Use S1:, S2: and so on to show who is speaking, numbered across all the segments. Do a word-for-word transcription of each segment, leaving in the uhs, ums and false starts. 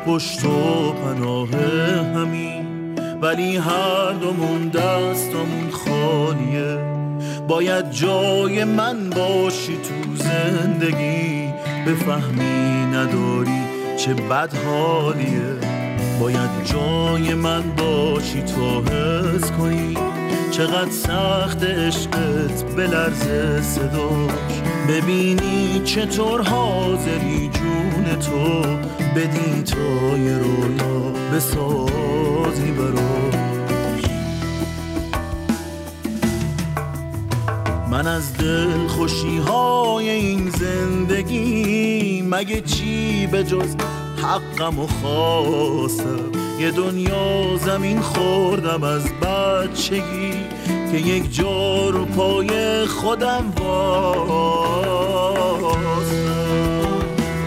S1: پشت و پناه همین، ولی هر دومون دستمون خالیه. باید جای من باشی تو زندگی، بفهمی نداری چه بد حالیه. باید جای من باشی تا حس کنی چقدر سخت عشقت بلرزه صداش، ببینی چطور حاضری جون تو بدی تا یه رویا بسازی براش. من از دل خوشی های این زندگی مگه چی به جز حقم و خواستم. یه دنیا زمین خوردم از بچگی که یک جا رو پای خودم واسم.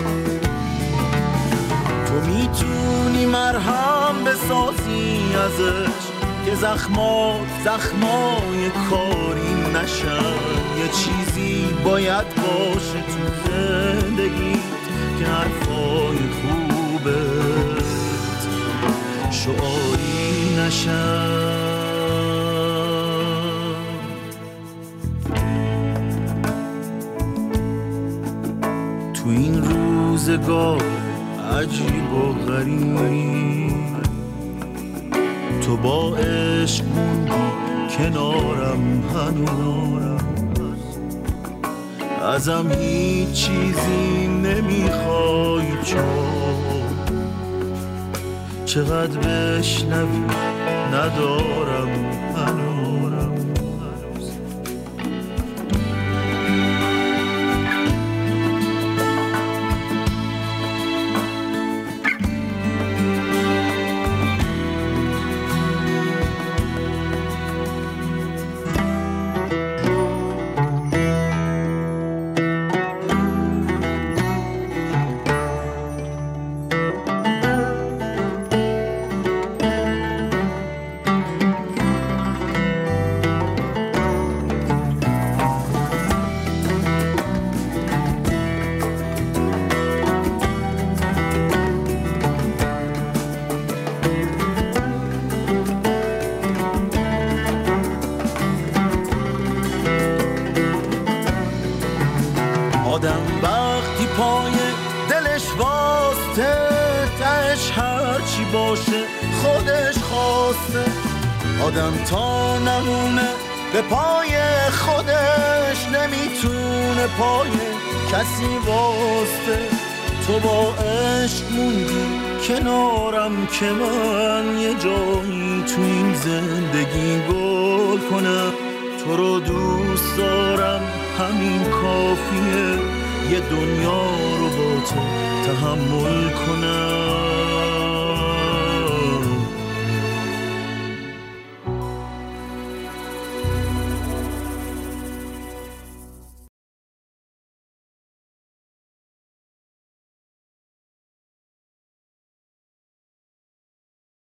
S1: تو میتونی مرهم بسازی ازش که زخمات زخمای کاری نشن. یه چیزی باید باشه تو زندگی که حرفای خوبت شعاری نشن. تو این روزگار عجیب و غریب تو با عشق موندی کنارم هنوز، ازم هیچ چیزی نمیخوای چون چقدر بشنوی ندارم هنوز. آدم وقتی پای دلش واسطه تهش هرچی باشه خودش خواسته. آدم تا نمونه به پای خودش نمیتونه پای کسی واسطه. تو با عشق موندی کنارم که من یه جایی تو این زندگی گل کنم. تو رو دوست دارم همین کافیه، یه دنیا رو با تو تحمل کنم.